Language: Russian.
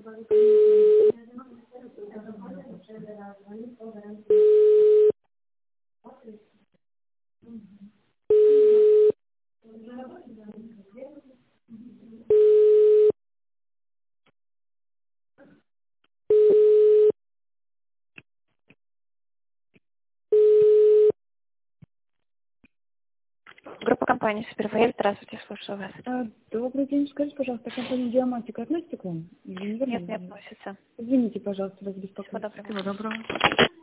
Группа компании «Супервоель». Здравствуйте, слушаю вас. Добрый день. Скажите, пожалуйста, компания «Диаматика» относится к вам? Нет, не относится. Извините, пожалуйста, вас Всего беспокоит. доброго. Всего доброго.